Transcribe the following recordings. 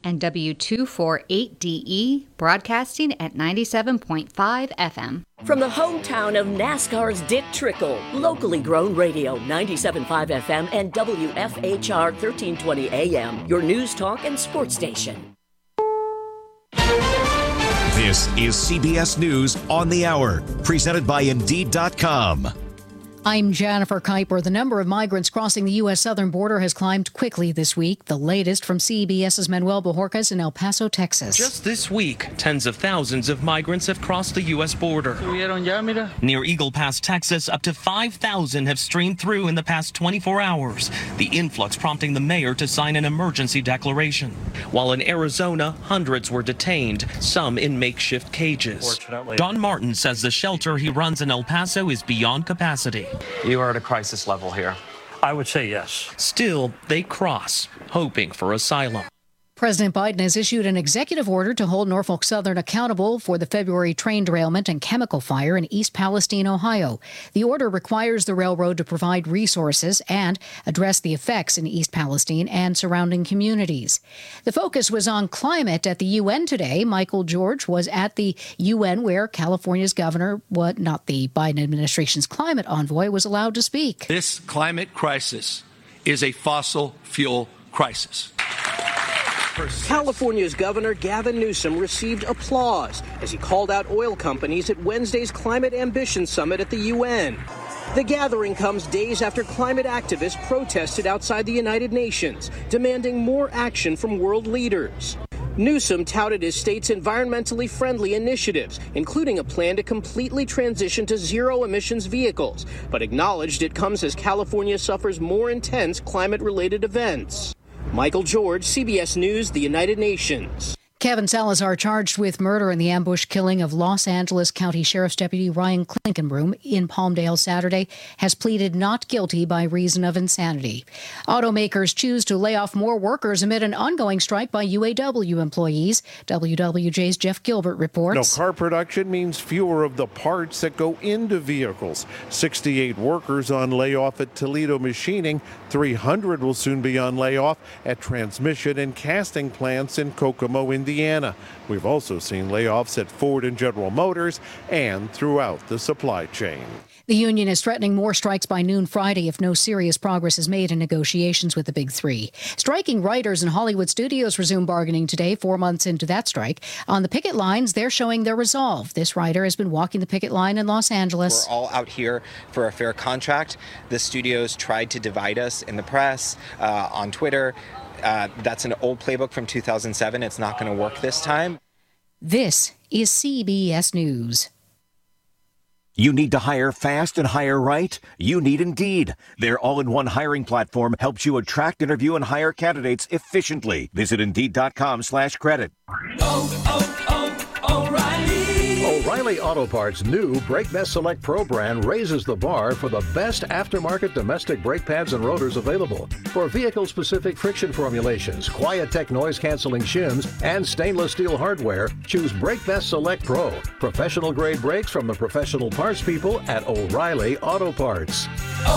and W248DE, broadcasting at 97.5 FM. From the hometown of NASCAR's Dick Trickle, locally grown radio, 97.5 FM and WFHR 1320 AM, your news, talk, and sports station. This is CBS News on the Hour, presented by Indeed.com. I'm Jennifer Kuiper. The number of migrants crossing the U.S. southern border has climbed quickly this week. The latest from CBS's Manuel Bojorquez in El Paso, Texas. Just this week, tens of thousands of migrants have crossed the U.S. border. Near Eagle Pass, Texas, up to 5,000 have streamed through in the past 24 hours. The influx prompting the mayor to sign an emergency declaration. While in Arizona, hundreds were detained, some in makeshift cages. Don Martin says the shelter he runs in El Paso is beyond capacity. You are at a crisis level here. I would say yes. Still, they cross, hoping for asylum. President Biden has issued an executive order to hold Norfolk Southern accountable for the February train derailment and chemical fire in East Palestine, Ohio. The order requires the railroad to provide resources and address the effects in East Palestine and surrounding communities. The focus was on climate at the UN today. Michael George was at the UN where California's governor, not the Biden administration's climate envoy, was allowed to speak. This climate crisis is a fossil fuel crisis. California's Governor Gavin Newsom received applause as he called out oil companies at Wednesday's Climate Ambition Summit at the UN. The gathering comes days after climate activists protested outside the United Nations, demanding more action from world leaders. Newsom touted his state's environmentally friendly initiatives, including a plan to completely transition to zero-emissions vehicles, but acknowledged it comes as California suffers more intense climate-related events. Michael George, CBS News, the United Nations. Kevin Salazar, charged with murder in the ambush killing of Los Angeles County Sheriff's Deputy Ryan Klinkenbroom in Palmdale Saturday, has pleaded not guilty by reason of insanity. Automakers choose to lay off more workers amid an ongoing strike by UAW employees. WWJ's Jeff Gilbert reports. No car production means fewer of the parts that go into vehicles. 68 workers on layoff at Toledo Machining. 300 will soon be on layoff at transmission and casting plants in Kokomo, Indiana. We've also seen layoffs at Ford and General Motors and throughout the supply chain. The union is threatening more strikes by noon Friday if no serious progress is made in negotiations with the Big Three. Striking writers in Hollywood studios resume bargaining today, 4 months into that strike. On the picket lines, they're showing their resolve. This writer has been walking the picket line in Los Angeles. We're all out here for a fair contract. The studios tried to divide us in the press, on Twitter. That's an old playbook from 2007. It's not going to work this time. This is CBS News. You need to hire fast and hire right? You need Indeed. Their all-in-one hiring platform helps you attract, interview, and hire candidates efficiently. Visit Indeed.com/credit. O'Reilly Auto Parts' new Brake Best Select Pro brand raises the bar for the best aftermarket domestic brake pads and rotors available. For vehicle-specific friction formulations, Quiet-Tech noise-canceling shims, and stainless steel hardware, choose Brake Best Select Pro. Professional-grade brakes from the professional parts people at O'Reilly Auto Parts.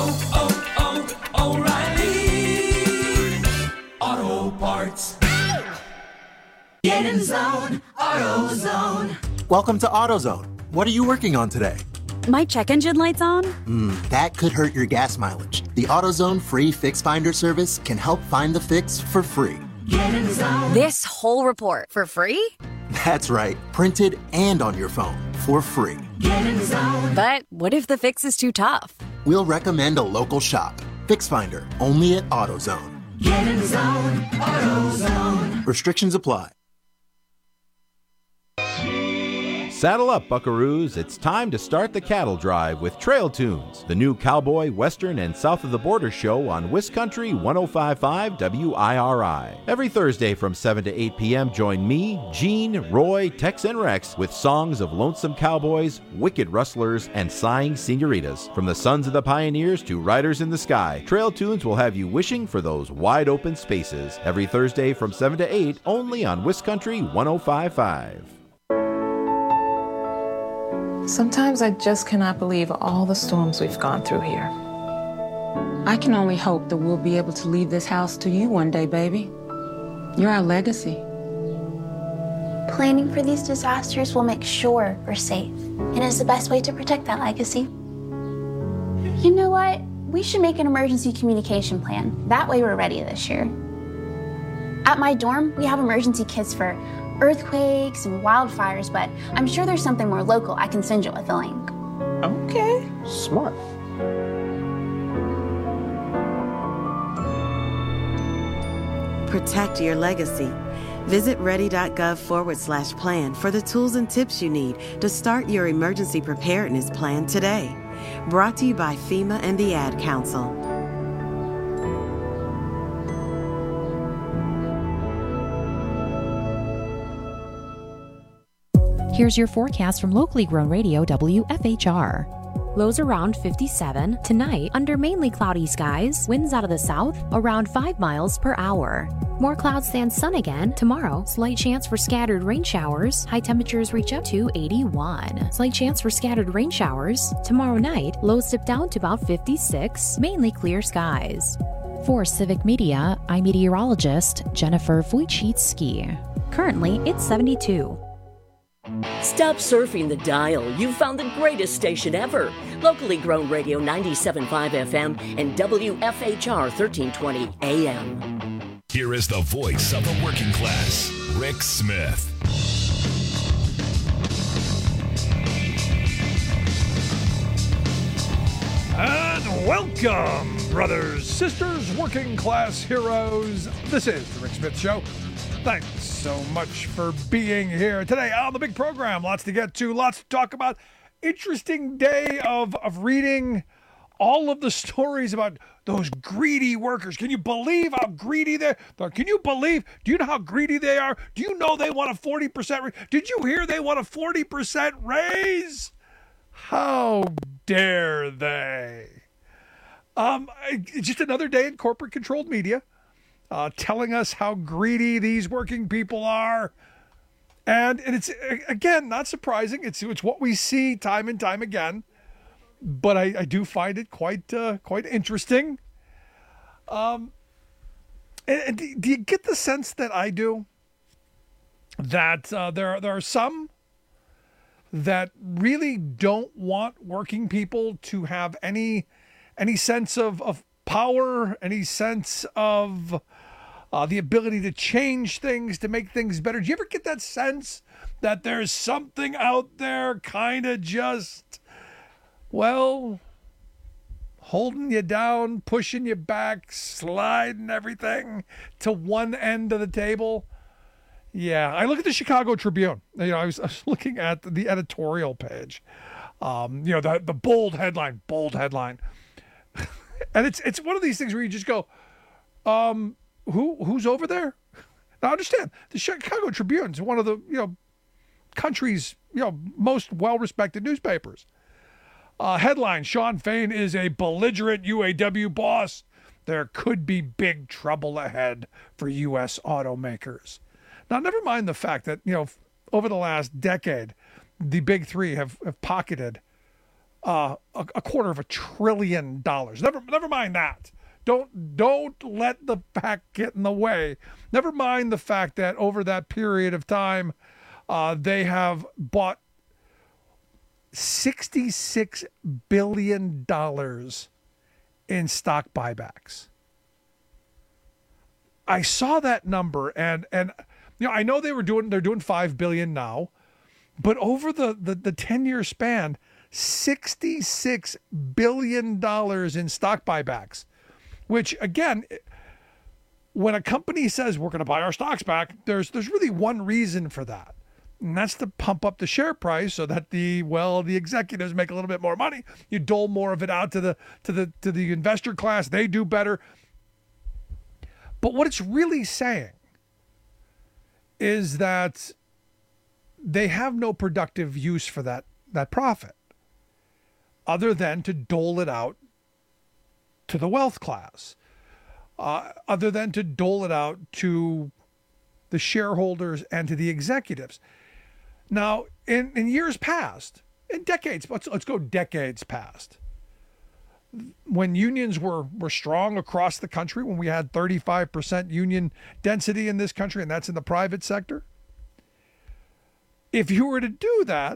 O'Reilly Auto Parts. Get in zone, AutoZone. Welcome to AutoZone. What are you working on today? My check engine light's on? That could hurt your gas mileage. The AutoZone free Fix Finder service can help find the fix for free. Get in zone. This whole report for free? That's right. Printed and on your phone for free. Get in zone. But what if the fix is too tough? We'll recommend a local shop. Fix Finder, only at AutoZone. Get in zone, AutoZone. Restrictions apply. Saddle up, buckaroos. It's time to start the cattle drive with Trail Tunes, the new cowboy, western, and south of the border show on Wiscountry 105.5 WIRI. Every Thursday from 7 to 8 p.m., join me, Gene, Roy, Tex, and Rex with songs of lonesome cowboys, wicked rustlers, and sighing senoritas. From the sons of the pioneers to riders in the sky, Trail Tunes will have you wishing for those wide open spaces. Every Thursday from 7 to 8, only on Wiscountry 105.5. Sometimes I just cannot believe all the storms we've gone through here. I can only hope that we'll be able to leave this house to you one day, baby. You're our legacy. Planning for these disasters will make sure we're safe, and is the best way to protect that legacy. You know what? We should make an emergency communication plan. That way we're ready this year. At my dorm, we have emergency kits for earthquakes and wildfires, but I'm sure there's something more local I can send you with a link. Okay, smart. Protect your legacy. Visit ready.gov/plan for the tools and tips you need to start your emergency preparedness plan today. Brought to you by FEMA and the Ad Council. Here's your forecast from locally grown radio WFHR. Lows around 57. Tonight, under mainly cloudy skies, winds out of the south around 5 miles per hour. More clouds than sun again. Tomorrow, slight chance for scattered rain showers. High temperatures reach up to 81. Slight chance for scattered rain showers. Tomorrow night, lows dip down to about 56. Mainly clear skies. For Civic Media, I'm meteorologist Jennifer Wojcicki. Currently, it's 72. Stop surfing the dial. You've found the greatest station ever. Locally grown radio 97.5 FM and WFHR 1320 AM. Here is the voice of the working class, Rick Smith. And welcome, brothers, sisters, working class heroes. This is the Rick Smith Show. Thanks so much for being here today on the big program. Lots to get to, lots to talk about. Interesting day of reading all of the stories about those greedy workers. Can you believe how greedy they are? Do you know how greedy they are? Do you know they want a 40% raise? Did you hear they want a 40% raise? How dare they? Just another day in corporate-controlled media. Telling us how greedy these working people are. And it's, again, not surprising. It's what we see time and time again. But I do find it quite interesting. And do you get the sense that I do? That there are some that really don't want working people to have any sense of power, any sense of the ability to change things, to make things better. Do you ever get that sense that there's something out there kind of just, well, holding you down, pushing you back, sliding everything to one end of the table? Yeah, I look at the Chicago Tribune. I was looking at the editorial page. The bold headline. And it's one of these things where you just go, who's over there? Now understand, the Chicago Tribune is one of the country's most well-respected newspapers. Headline: Shawn Fain is a belligerent UAW boss. There could be big trouble ahead for U.S. automakers. Now, never mind the fact that over the last decade, the big three have pocketed a $250 billion. Never mind that. Don't let the fact get in the way. Never mind the fact that over that period of time, they have bought $66 billion in stock buybacks. I saw that number and I know they're doing $5 billion now, but over the 10-year span, $66 billion in stock buybacks, which again, when a company says we're going to buy our stocks back, there's really one reason for that. And that's to pump up the share price so that the executives make a little bit more money. You dole more of it out to the investor class. They do better. But what it's really saying is that they have no productive use for that profit other than to dole it out to the wealth class, other than to dole it out to the shareholders and to the executives. Now, in years past, in decades, let's go decades past, when unions were strong across the country, when we had 35% union density in this country, and that's in the private sector, If you were to do that,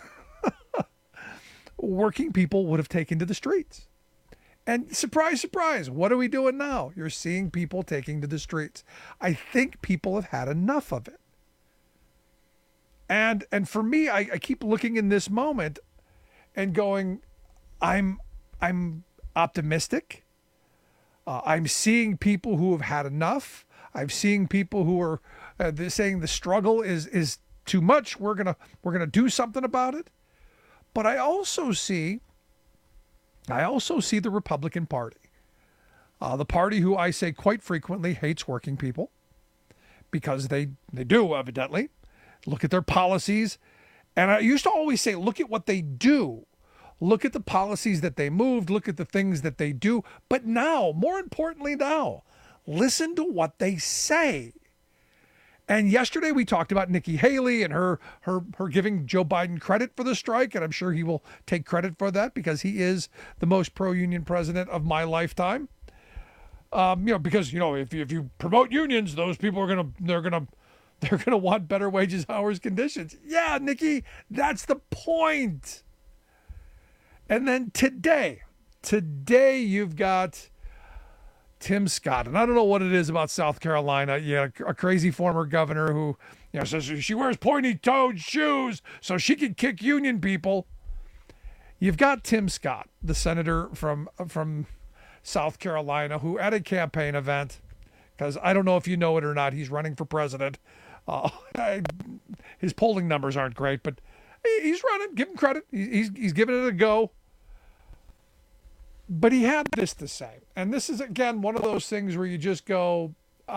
working people would have taken to the streets. And surprise, surprise, what are we doing now? You're seeing people taking to the streets. I think people have had enough of it. And for me, I keep looking in this moment and going, I'm optimistic. I'm seeing people who have had enough. I'm seeing people who are saying the struggle is too much. We're gonna do something about it. But I also see the Republican Party, the party who I say quite frequently hates working people, because they do, evidently. Look at their policies. And I used to always say, look at what they do. Look at the policies that they moved. Look at the things that they do. But now, more importantly now, listen to what they say. And yesterday we talked about Nikki Haley and her giving Joe Biden credit for the strike, and I'm sure he will take credit for that because he is the most pro-union president of my lifetime. Because if you promote unions, those people they're gonna want better wages, hours, conditions. Yeah, Nikki, that's the point. And then today you've got Tim Scott, and I don't know what it is about South Carolina. Yeah, a crazy former governor who says she wears pointy-toed shoes so she can kick union people. You've got Tim Scott, the senator from South Carolina, who at a campaign event, because I don't know if you know it or not, he's running for president. His polling numbers aren't great, but he's running. Give him credit. He's giving it a go. But he had this to say, and this is, again, one of those things where you just go,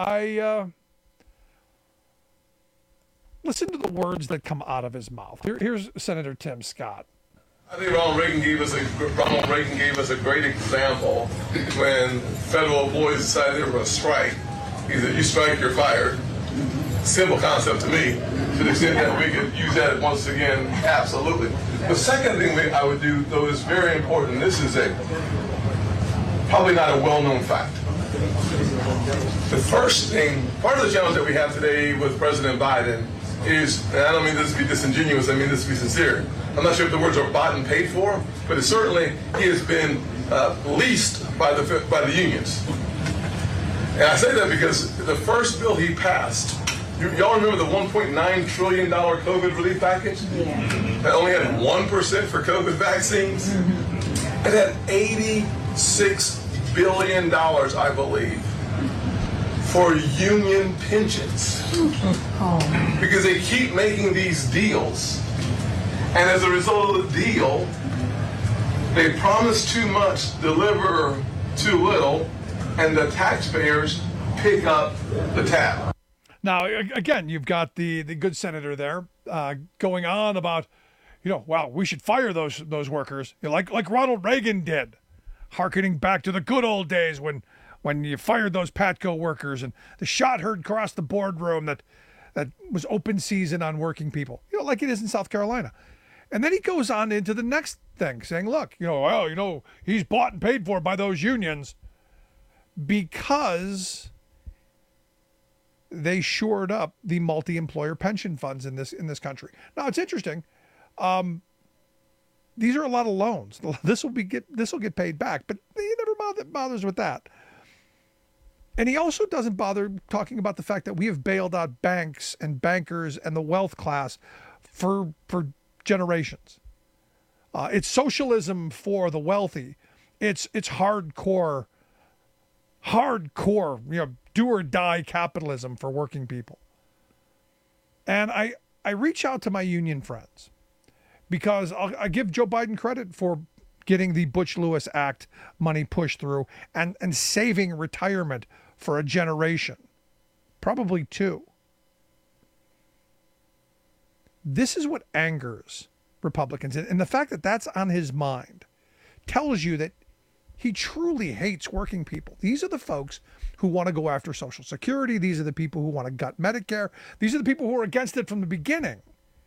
listen to the words that come out of his mouth. Here's Senator Tim Scott. I think Ronald Reagan gave us a great example when federal employees decided they were going to strike. He said, you strike, you're fired. Simple concept to me. To the extent that we could use that once again, absolutely. The second thing I would do, though, is very important. This is probably not a well-known fact. The first thing, part of the challenge that we have today with President Biden is, and I don't mean this to be disingenuous, I mean this to be sincere. I'm not sure if the words are bought and paid for, but it certainly he has been leased by the unions. And I say that because the first bill he passed, y'all remember the $1.9 trillion COVID relief package? Yeah. That only had 1% for COVID vaccines? Mm-hmm. It had $86 billion, I believe, for union pensions. Oh. Because they keep making these deals. And as a result of the deal, they promise too much, deliver too little, and the taxpayers pick up the tab. Now, again, you've got the good senator there going on about, well, we should fire those workers, like Ronald Reagan did, hearkening back to the good old days when you fired those Patco workers and the shot heard across the boardroom that was open season on working people, like it is in South Carolina. And then he goes on into the next thing saying, look, he's bought and paid for by those unions because they shored up the multi-employer pension funds in this country. Now, it's interesting. These are a lot of loans. This will get paid back, but he never bothers with that. And he also doesn't bother talking about the fact that we have bailed out banks and bankers and the wealth class for generations. It's socialism for the wealthy. It's hardcore, do or die capitalism for working people. And I reach out to my union friends because I give Joe Biden credit for getting the Butch Lewis Act money pushed through and saving retirement for a generation, probably two. This is what angers Republicans. And the fact that that's on his mind tells you that he truly hates working people. These are the folks who want to go after Social Security. These are the people who want to gut Medicare. These are the people who are against it from the beginning.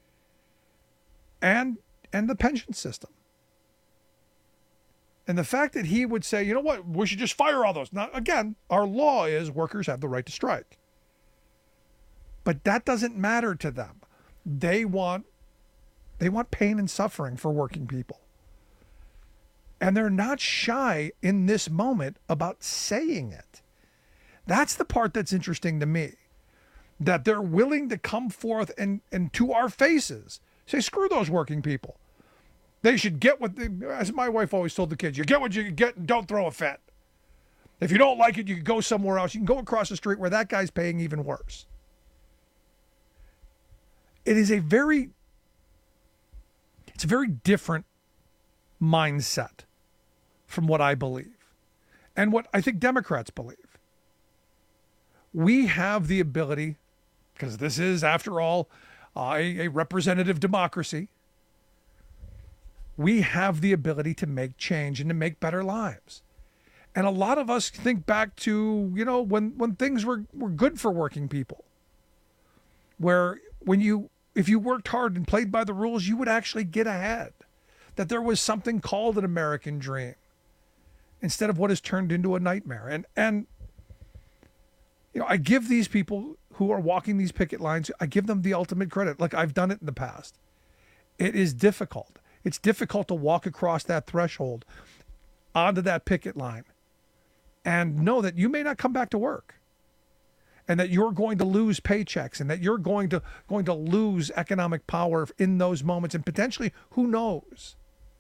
And the pension system. And the fact that he would say, you know what, we should just fire all those. Now, again, our law is workers have the right to strike. But that doesn't matter to them. They want pain and suffering for working people. And they're not shy in this moment about saying it. That's the part that's interesting to me. That they're willing to come forth and to our faces say, screw those working people. They should get what as my wife always told the kids, you get what you get and don't throw a fit. If you don't like it, you can go somewhere else. You can go across the street where that guy's paying even worse. It's a very different mindset from what I believe and what I think Democrats believe. We have the ability, because this is, after all, a representative democracy, we have the ability to make change and to make better lives. And a lot of us think back to, when things were good for working people, where if you worked hard and played by the rules, you would actually get ahead. That there was something called an American dream instead of what has turned into a nightmare. And I give these people who are walking these picket lines, I give them the ultimate credit. Like I've done it in the past. It is difficult. It's difficult to walk across that threshold onto that picket line and know that you may not come back to work. And that you're going to lose paychecks and that you're going to lose economic power in those moments, and potentially, who knows?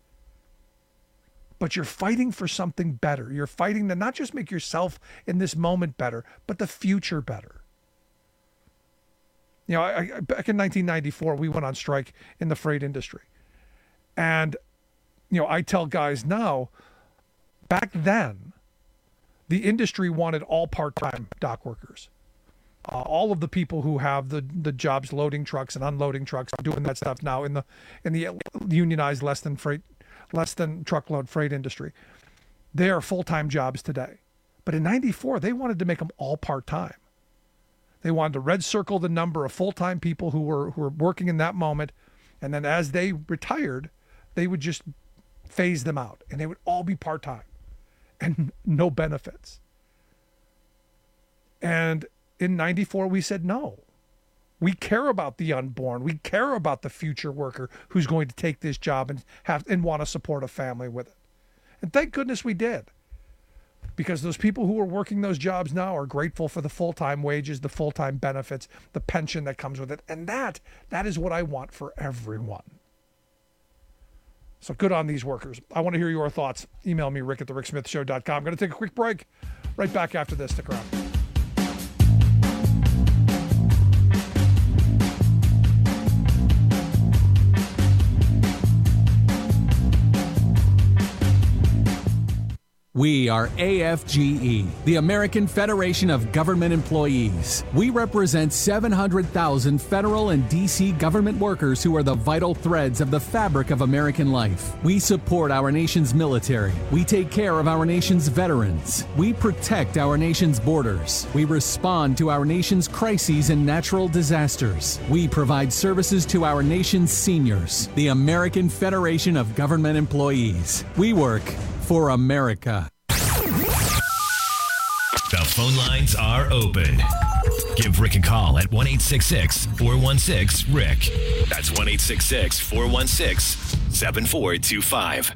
But you're fighting for something better. You're fighting to not just make yourself in this moment better, but the future better. Back in 1994, we went on strike in the freight industry. And, I tell guys now, back then, the industry wanted all part-time dock workers. All of the people who have the jobs loading trucks and unloading trucks are doing that stuff now in the unionized less than truckload freight industry. They are full-time jobs today. But in 94, they wanted to make them all part-time. They wanted to red circle the number of full-time people who were working in that moment, and then as they retired, they would just phase them out, and they would all be part-time and no benefits. And in 94, we said, no, we care about the unborn. We care about the future worker who's going to take this job and want to support a family with it. And thank goodness we did, because those people who are working those jobs now are grateful for the full-time wages, the full-time benefits, the pension that comes with it. And that is what I want for everyone. So good on these workers. I want to hear your thoughts. Email me, rick@thericksmithshow.com. I'm going to take a quick break. Right back after this. Stick around. We are AFGE, the American Federation of Government Employees. We represent 700,000 federal and D.C. government workers who are the vital threads of the fabric of American life. We support our nation's military. We take care of our nation's veterans. We protect our nation's borders. We respond to our nation's crises and natural disasters. We provide services to our nation's seniors. The American Federation of Government Employees. We work for America. The phone lines are open. Give Rick a call at 1-866-416-RICK. That's 1-866-416-7425.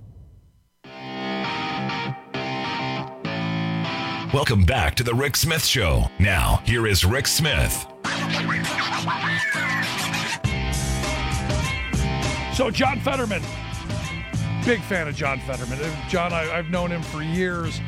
Welcome back to the Rick Smith Show. Now, here is Rick Smith. So John Fetterman. Big fan of John Fetterman. John, I've known him for years.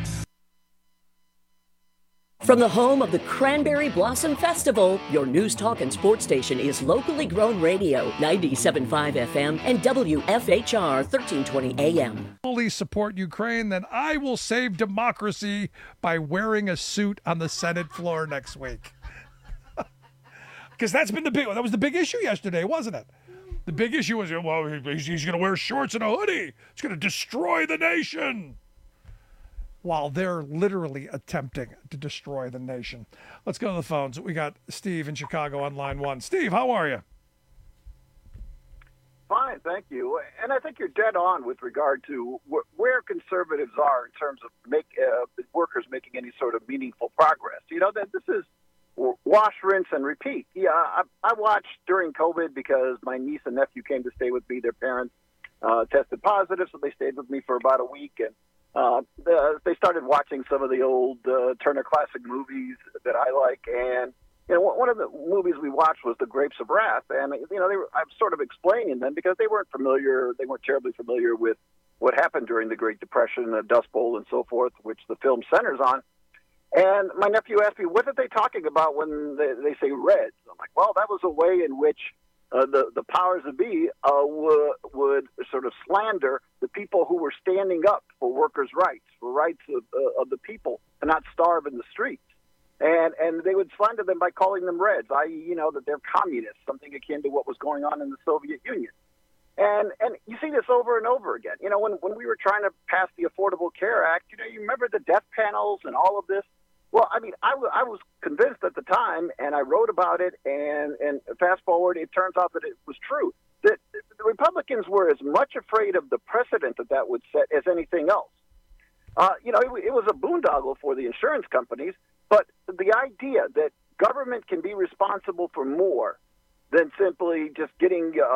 From the home of the Cranberry Blossom Festival, your news, talk, and sports station is locally grown radio, 97.5 FM and WFHR 1320 AM. Fully support Ukraine, then I will save democracy by wearing a suit on the Senate floor next week. Because that was the big issue yesterday, wasn't it? The big issue was, well, he's going to wear shorts and a hoodie. It's going to destroy the nation. While they're literally attempting to destroy the nation. Let's go to the phones. We got Steve in Chicago on line one. Steve, how are you? Fine, thank you. And I think you're dead on with regard to where conservatives are in terms of workers making any sort of meaningful progress. That this is wash, rinse, and repeat. Yeah, I watched during COVID because my niece and nephew came to stay with me. Their parents tested positive, so they stayed with me for about a week, and they started watching some of the old Turner Classic movies that I like. And one of the movies we watched was The Grapes of Wrath, and I'm sort of explaining them because they weren't terribly familiar with what happened during the Great Depression, the Dust Bowl, and so forth, which the film centers on. And my nephew asked me, what are they talking about when they say Reds? I'm like, well, that was a way in which the powers that be would sort of slander the people who were standing up for workers' rights, for rights of the people, and not starve in the streets. And they would slander them by calling them Reds, i.e., that they're communists, something akin to what was going on in the Soviet Union. And you see this over and over again. When we were trying to pass the Affordable Care Act, you remember the death panels and all of this? Well, I mean, I was convinced at the time, and I wrote about it, and fast forward, it turns out that it was true, that the Republicans were as much afraid of the precedent that would set as anything else. It was a boondoggle for the insurance companies, but the idea that government can be responsible for more than simply just getting you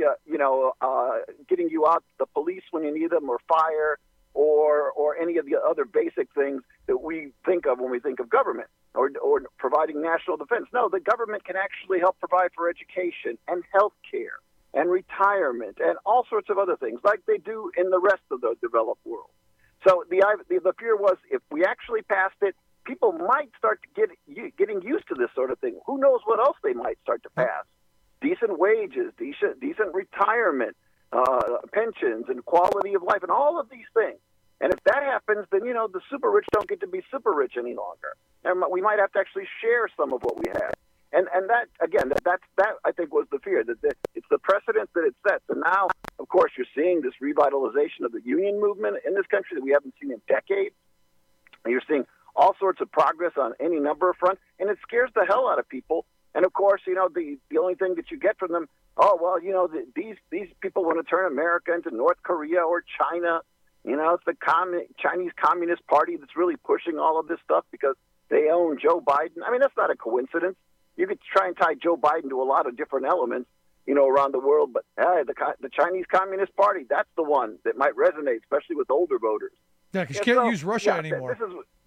out the police when you need them, or fire, or any of the other basic things that we think of when we think of government, or providing national defense. No, the government can actually help provide for education and health care and retirement and all sorts of other things like they do in the rest of the developed world. So the fear was, if we actually passed it, people might start to getting used to this sort of thing. Who knows what else they might start to pass? Decent wages, decent retirement, pensions, and quality of life, and all of these things. And if that happens, then, the super rich don't get to be super rich any longer. And we might have to actually share some of what we have. And that, again, that I think was the fear, that it's the precedent that it sets. And now, of course, you're seeing this revitalization of the union movement in this country that we haven't seen in decades. And you're seeing all sorts of progress on any number of fronts, and it scares the hell out of people. And, of course, the only thing that you get from them, these people want to turn America into North Korea or China. It's the Chinese Communist Party that's really pushing all of this stuff because they own Joe Biden. I mean, that's not a coincidence. You could try and tie Joe Biden to a lot of different elements, around the world. But the Chinese Communist Party, that's the one that might resonate, especially with older voters. Yeah, because you can't use Russia anymore.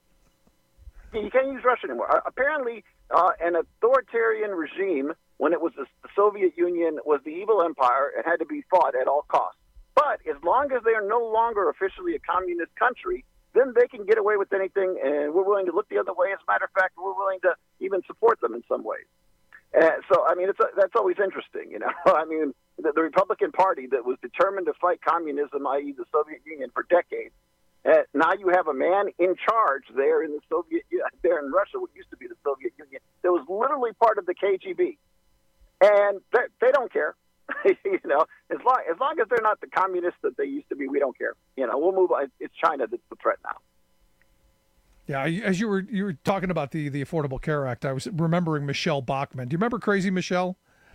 You can't use Russia anymore. Apparently, an authoritarian regime, when it was the Soviet Union, was the evil empire and had to be fought at all costs. But as long as they are no longer officially a communist country, then they can get away with anything, and we're willing to look the other way. As a matter of fact, we're willing to even support them in some ways. So, I mean, that's always interesting, I mean, the Republican Party that was determined to fight communism, i.e. the Soviet Union, for decades, now you have a man in charge there in there in Russia, what used to be the Soviet Union, that was literally part of the KGB. And they don't care. As long as they're not the communists that they used to be, we don't care. We'll move on. It's China that's the threat now. Yeah, as you were talking about the Affordable Care Act, I was remembering Michelle Bachmann. Do you remember Crazy Michelle?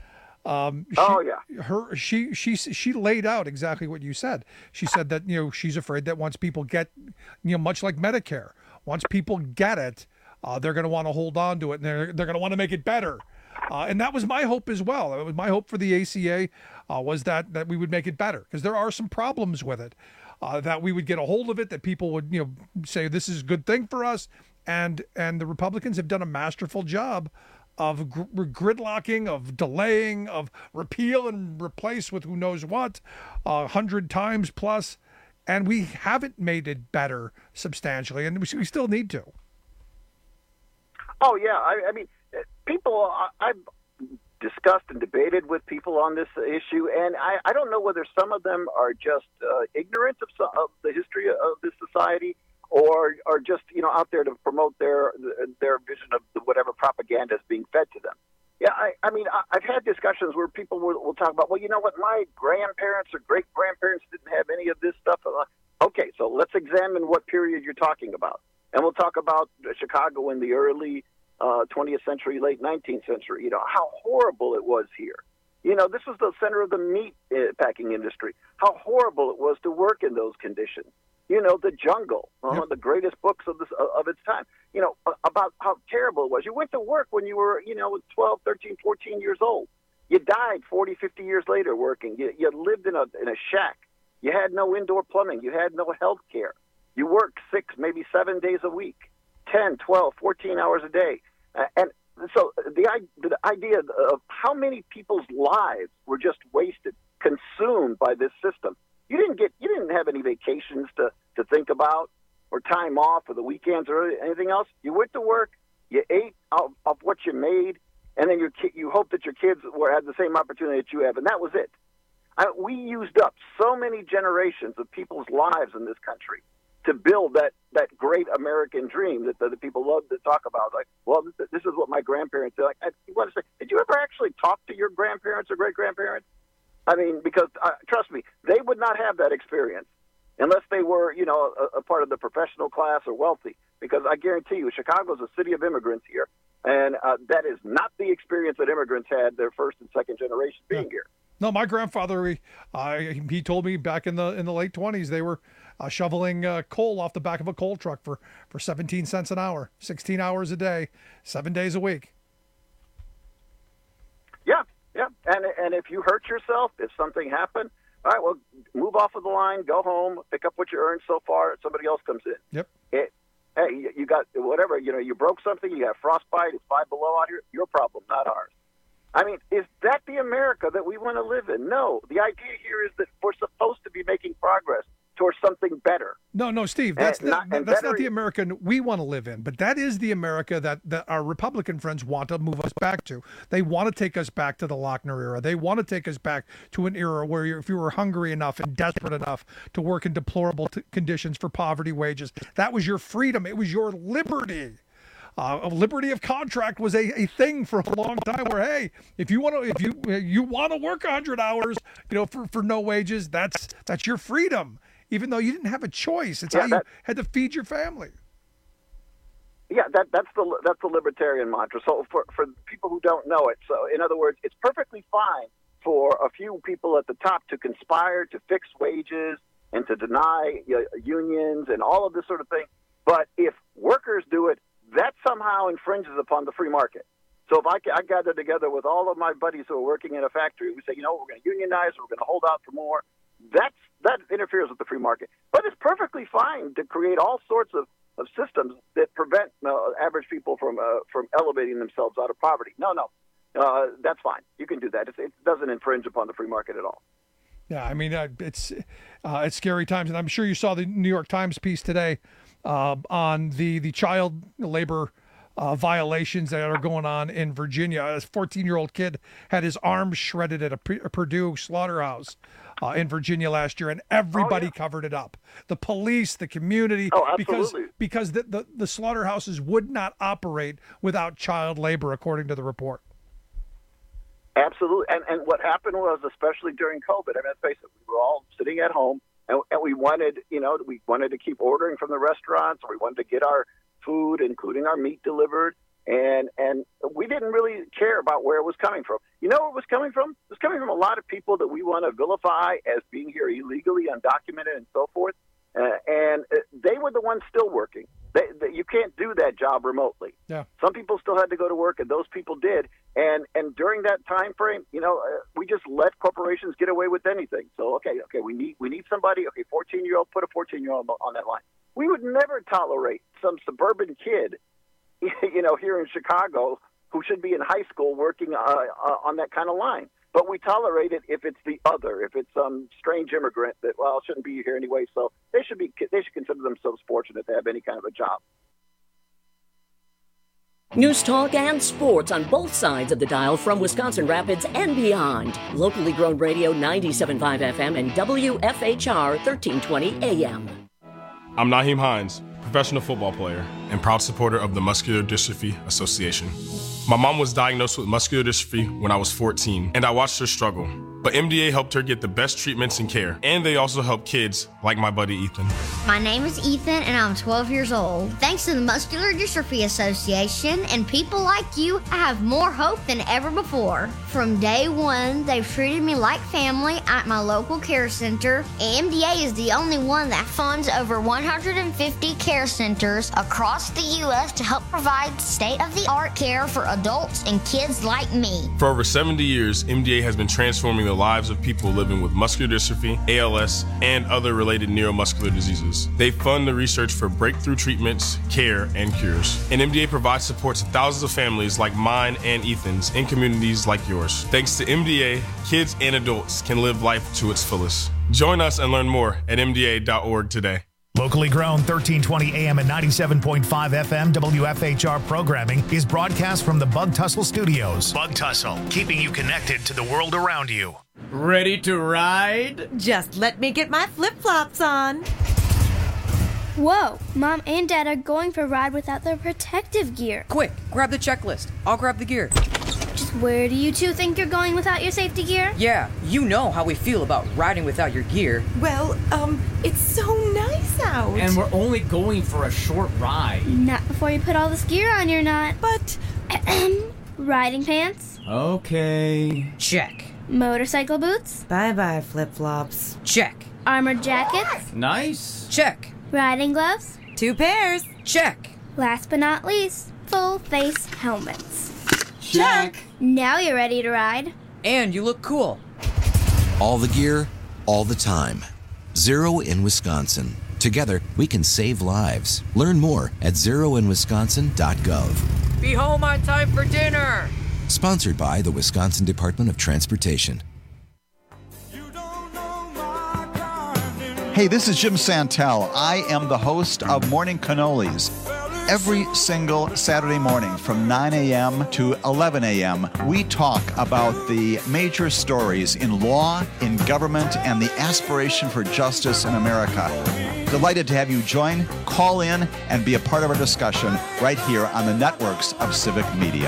She laid out exactly what you said. She said that she's afraid that once people get much like Medicare, once people get it, they're going to want to hold on to it, and they're going to want to make it better. And that was my hope as well. It was my hope for the ACA was that we would make it better, because there are some problems with it. That we would get a hold of it, that people would say this is a good thing for us, and the Republicans have done a masterful job of gridlocking, of delaying, of repeal and replace with who knows what, 100 times plus, and we haven't made it better substantially, and we still need to. Oh yeah, I mean, people. I've discussed and debated with people on this issue, and I don't know whether some of them are just ignorant of the history of this society, or are just out there to promote their vision of whatever propaganda is being fed to them. Yeah, I mean, I've had discussions where people will talk about, well, you know what, my grandparents or great grandparents didn't have any of this stuff. Okay, so let's examine what period you're talking about, and we'll talk about Chicago in the early 20th century, late 19th century, how horrible it was here. This was the center of the meat packing industry, how horrible it was to work in those conditions. The Jungle, one of the greatest books of its time, about how terrible it was. You went to work when you were, 12, 13, 14 years old. You died 40, 50 years later working. You lived in a shack. You had no indoor plumbing. You had no health care. You worked 6, maybe 7 days a week, 10, 12, 14 hours a day. And so the idea of how many people's lives were just wasted, consumed by this system. You didn't have any vacations to think about, or time off, or the weekends, or anything else. You went to work, you ate of what you made, and then you hope that your kids had the same opportunity that you have, and that was it. We used up so many generations of people's lives in this country to build that great American dream that the people love to talk about. Like, well, this is what my grandparents did. Like, you want to say, did you ever actually talk to your grandparents or great-grandparents? I mean, because trust me, they would not have that experience unless they were, a part of the professional class or wealthy. Because I guarantee you, Chicago's a city of immigrants here, and that is not the experience that immigrants had their first and second generation being here. No, my grandfather, he told me back in the late 20s they were shoveling coal off the back of a coal truck for 17 cents an hour, 16 hours a day, 7 days a week. Yeah, and if you hurt yourself, if something happened, all right, well, move off of the line, go home, pick up what you earned so far, somebody else comes in. Yep. Hey, you got whatever, you broke something, you have frostbite, it's 5 below out here, your problem, not ours. I mean, is that the America that we want to live in? No. The idea here is that we're supposed to be making progress towards something better. No, Steve, that's not the America we want to live in, but that is the America that our Republican friends want to move us back to. They want to take us back to the Lochner era. They want to take us back to an era where if you were hungry enough and desperate enough to work in deplorable conditions for poverty wages, that was your freedom. It was your liberty. Liberty of contract was a thing for a long time. Where hey, if you want to work 100 hours, for no wages, that's your freedom. Even though you didn't have a choice, it's how you had to feed your family. Yeah, that's the libertarian mantra. So for people who don't know it, so in other words, it's perfectly fine for a few people at the top to conspire to fix wages and to deny unions and all of this sort of thing. But if workers do it, that somehow infringes upon the free market. So if I gather together with all of my buddies who are working in a factory, we say, we're going to unionize, we're going to hold out for more. That interferes with the free market. But it's perfectly fine to create all sorts of systems that prevent average people from elevating themselves out of poverty. No, that's fine. You can do that. It doesn't infringe upon the free market at all. Yeah, I mean, it's scary times. And I'm sure you saw the New York Times piece today on the child labor violations that are going on in Virginia. A 14-year-old kid had his arm shredded at a Purdue slaughterhouse in Virginia last year, and everybody covered it up. The police, the community, because the slaughterhouses would not operate without child labor, according to the report. Absolutely. And what happened was, especially during COVID, I mean, let's face it, we were all sitting at home, and we wanted, we wanted to keep ordering from the restaurants, or we wanted to get our food, including our meat, delivered, and we didn't really care about where it was coming from. You know where it was coming from? It was coming from a lot of people that we want to vilify as being here illegally, undocumented, and so forth, and they were the ones still working. You can't do that job remotely. Yeah. Some people still had to go to work, and those people did. And during that time frame, we just let corporations get away with anything. So okay, we need somebody. Okay, 14-year-old, put a 14-year-old on that line. We would never tolerate some suburban kid, here in Chicago who should be in high school working on that kind of line. But we tolerate it if it's the other, if it's some strange immigrant that shouldn't be here anyway. So they should consider themselves fortunate to have any kind of a job. News talk and sports on both sides of the dial from Wisconsin Rapids and beyond. Locally grown radio 97.5 FM and WFHR 1320 AM. I'm Naheem Hines, professional football player and proud supporter of the Muscular Dystrophy Association. My mom was diagnosed with muscular dystrophy when I was 14, and I watched her struggle. But MDA helped her get the best treatments and care, and they also help kids like my buddy Ethan. My name is Ethan, and I'm 12 years old. Thanks to the Muscular Dystrophy Association and people like you, I have more hope than ever before. From day one, they've treated me like family at my local care center. MDA is the only one that funds over 150 care centers across the U.S. to help provide state-of-the-art care for adults and kids like me. For over 70 years, MDA has been transforming the lives of people living with muscular dystrophy, ALS, and other related neuromuscular diseases. They fund the research for breakthrough treatments, care, and cures. And MDA provides support to thousands of families like mine and Ethan's in communities like yours. Thanks to MDA, kids and adults can live life to its fullest. Join us and learn more at MDA.org today. Locally grown 1320 AM and 97.5 FM WFHR programming is broadcast from the Bug Tussle Studios. Bug Tussle, keeping you connected to the world around you. Ready to ride? Just let me get my flip-flops on. Whoa, Mom and Dad are going for a ride without their protective gear. Quick, grab the checklist. I'll grab the gear. Just where do you two think you're going without your safety gear? Yeah, you know how we feel about riding without your gear. Well, it's so nice out. And we're only going for a short ride. Not before you put all this gear on, you're not. But, riding pants? Okay. Check. Motorcycle boots? Bye-bye, flip-flops. Check. Armored jackets? Nice. Check. Riding gloves? 2 pairs. Check. Last but not least, full face helmets. Check. Now you're ready to ride. And you look cool. All the gear, all the time. Zero in Wisconsin. Together, we can save lives. Learn more at zeroinwisconsin.gov. Be home on time for dinner. Sponsored by the Wisconsin Department of Transportation. Hey, this is Jim Santel. I am the host of Morning Cannolis. Every single Saturday morning from 9 a.m. to 11 a.m., we talk about the major stories in law, in government, and the aspiration for justice in America. Delighted to have you join, call in, and be a part of our discussion right here on the networks of Civic Media.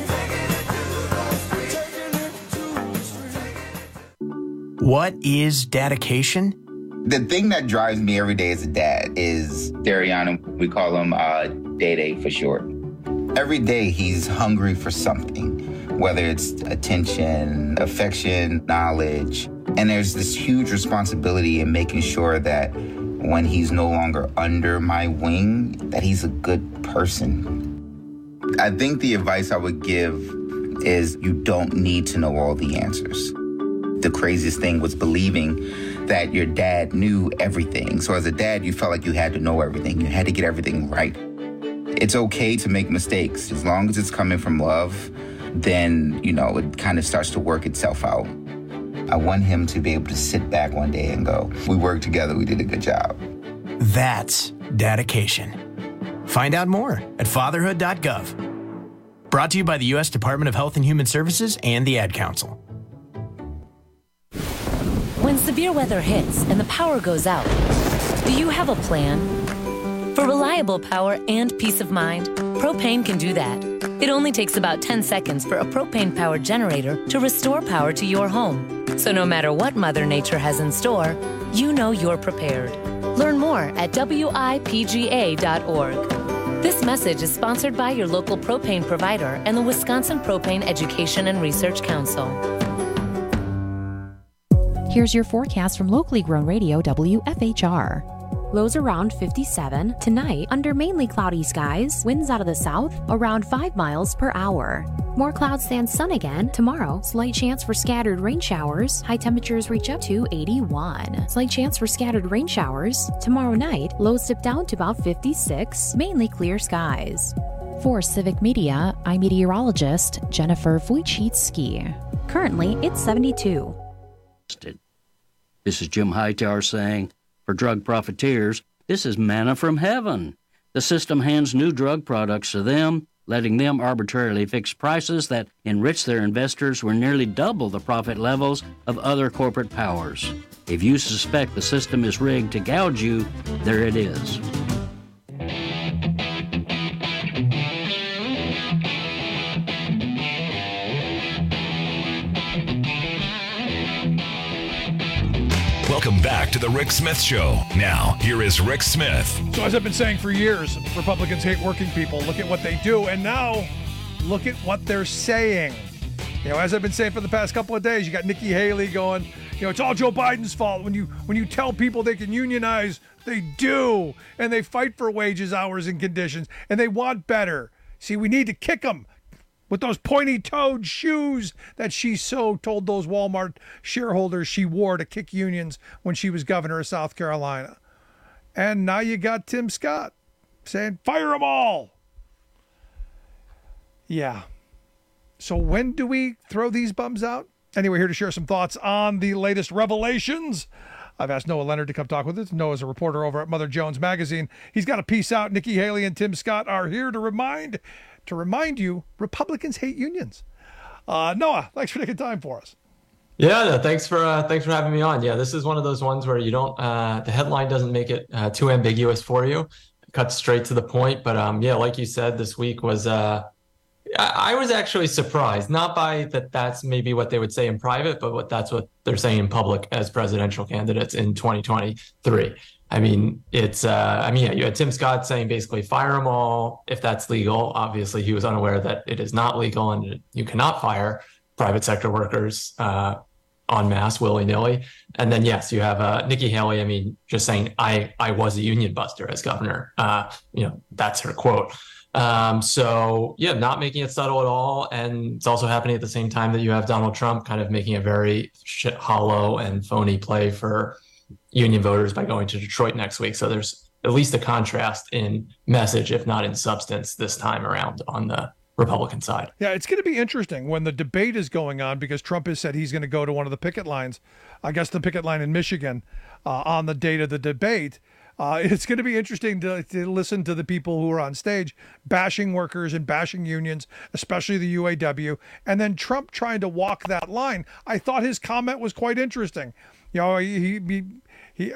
What is dedication? The thing that drives me every day as a dad is Dariana. We call him Day for short. Every day he's hungry for something, whether it's attention, affection, knowledge. And there's this huge responsibility in making sure that when he's no longer under my wing, that he's a good person. I think the advice I would give is you don't need to know all the answers. The craziest thing was believing that your dad knew everything. So as a dad, you felt like you had to know everything. You had to get everything right. It's okay to make mistakes. As long as it's coming from love, then, it kind of starts to work itself out. I want him to be able to sit back one day and go, we worked together, we did a good job. That's dedication. Find out more at fatherhood.gov. Brought to you by the U.S. Department of Health and Human Services and the Ad Council. When severe weather hits and the power goes out, do you have a plan? For reliable power and peace of mind, Propane can do that. It only takes about 10 seconds for a propane-powered generator to restore power to your home. So no matter what Mother Nature has in store, you know you're prepared. Learn more at WIPGA.org. This message is sponsored by your local propane provider and the Wisconsin Propane Education and Research Council. Here's your forecast from locally grown radio WFHR. Lows around 57. Tonight, under mainly cloudy skies, winds out of the south around 5 miles per hour. More clouds than sun again. Tomorrow, slight chance for scattered rain showers. High temperatures reach up to 81. Slight chance for scattered rain showers. Tomorrow night, lows dip down to about 56. Mainly clear skies. For Civic Media, I'm meteorologist Jennifer Wojcicki. Currently, it's 72. This is Jim Hightower saying, for drug profiteers, this is manna from heaven. The system hands new drug products to them, letting them arbitrarily fix prices that enrich their investors were nearly double the profit levels of other corporate powers. If you suspect the system is rigged to gouge you, there it is. Welcome back to the Rick Smith Show. Now, here is Rick Smith. So as I've been saying for years, Republicans hate working people. Look at what they do. And now, look at what they're saying. As I've been saying for the past couple of days, you got Nikki Haley going, it's all Joe Biden's fault. When you tell people they can unionize, they do. And they fight for wages, hours, and conditions. And they want better. See, we need to kick them with those pointy-toed shoes that she so told those Walmart shareholders she wore to kick unions when she was governor of South Carolina. And now you got Tim Scott saying, fire them all. Yeah. So when do we throw these bums out? Anyway, here to share some thoughts on the latest revelations. I've asked Noah Leonard to come talk with us. Noah's a reporter over at Mother Jones Magazine. He's got a piece out. Nikki Haley and Tim Scott are here to remind you, Republicans hate unions. Noah, thanks for taking time for us. Yeah, no, thanks for having me on. Yeah, this is one of those ones where you don't the headline doesn't make it too ambiguous for you. It cuts straight to the point. But yeah, like you said, this week was I was actually surprised, not by that's maybe what they would say in private, but that's what they're saying in public as presidential candidates in 2023. I mean, it's yeah, you had Tim Scott saying basically fire them all if that's legal. Obviously, he was unaware that it is not legal and you cannot fire private sector workers en masse, willy-nilly. And then, yes, you have Nikki Haley, I mean, just saying, I was a union buster as governor. That's her quote. So yeah, not making it subtle at all. And it's also happening at the same time that you have Donald Trump kind of making a very hollow and phony play for union voters by going to Detroit next week. So there's at least a contrast in message, if not in substance, this time around on the Republican side. Yeah, it's going to be interesting when the debate is going on because Trump has said he's going to go to one of the picket lines, I guess the picket line in Michigan, on the date of the debate. It's going to be interesting to listen to the people who are on stage bashing workers and bashing unions, especially the UAW, and then Trump trying to walk that line. I thought his comment was quite interesting. He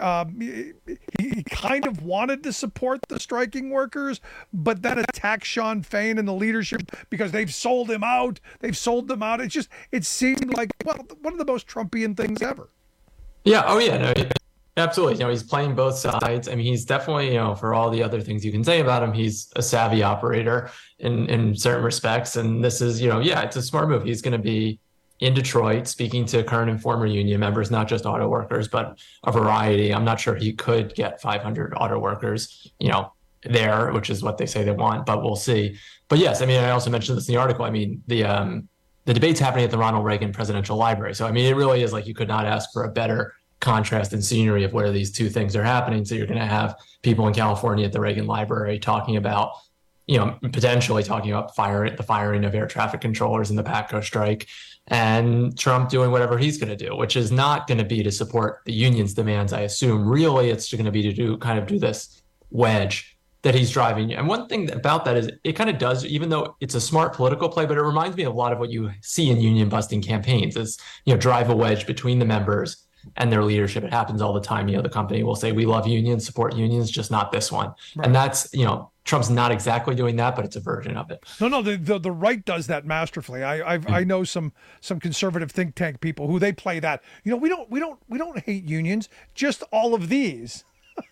kind of wanted to support the striking workers, but then attacked Sean Fain and the leadership because they've sold him out. They've sold them out. It seemed like, one of the most Trumpian things ever. Yeah. Oh, yeah. No, absolutely. He's playing both sides. I mean, he's definitely, for all the other things you can say about him, he's a savvy operator in certain respects. And this is, it's a smart move. He's going to be in Detroit speaking to current and former union members, not just auto workers, but a variety. I'm not sure he could get 500 auto workers, there, which is what they say they want, but we'll see. But yes, I mean, I also mentioned this in the article. I mean, the debate's happening at the Ronald Reagan Presidential Library. So, I mean, it really is like you could not ask for a better contrast and scenery of where these two things are happening. So you're going to have people in California at the Reagan Library talking about, potentially talking about the firing of air traffic controllers in the PATCO strike, and Trump doing whatever he's going to do, which is not going to be to support the union's demands. I assume really it's going to be to do this wedge that he's driving. And one thing about that is it kind of does, even though it's a smart political play, but it reminds me of a lot of what you see in union busting campaigns is, drive a wedge between the members and their leadership. It happens all the time. The company will say, we love unions, support unions, just not this one. Right. And that's, Trump's not exactly doing that, but it's a version of it. No, the right does that masterfully. I know some conservative think tank people who they play that. We don't hate unions, just all of these.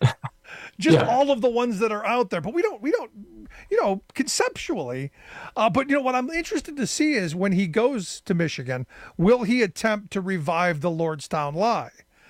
Just all of the ones that are out there. But we don't conceptually. But what I'm interested to see is when he goes to Michigan, will he attempt to revive the Lordstown lie?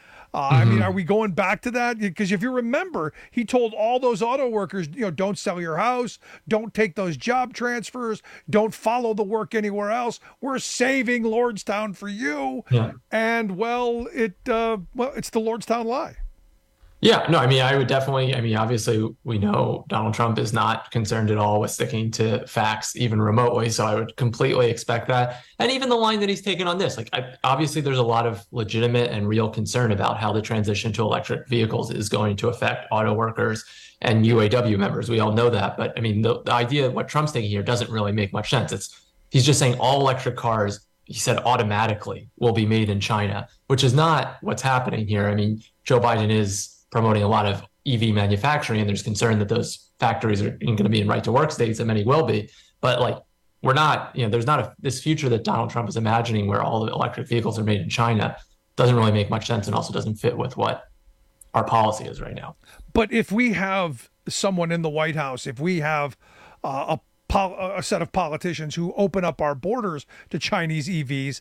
I mean, are we going back to that? Because if you remember, he told all those auto workers, don't sell your house, don't take those job transfers, don't follow the work anywhere else. We're saving Lordstown for you. Yeah. And it's the Lordstown lie. Yeah, no, I mean, obviously we know Donald Trump is not concerned at all with sticking to facts, even remotely. So I would completely expect that. And even the line that he's taken on this, obviously there's a lot of legitimate and real concern about how the transition to electric vehicles is going to affect auto workers and UAW members. We all know that. But I mean, the idea of what Trump's taking here doesn't really make much sense. He's just saying all electric cars, he said automatically will be made in China, which is not what's happening here. I mean, Joe Biden is promoting a lot of EV manufacturing, and there's concern that those factories are going to be in right to work states, and many will be. But we're not, there's not this future that Donald Trump is imagining where all the electric vehicles are made in China. Doesn't really make much sense and also doesn't fit with what our policy is right now. But if we have someone in the White House, if we have a a set of politicians who open up our borders to Chinese EVs,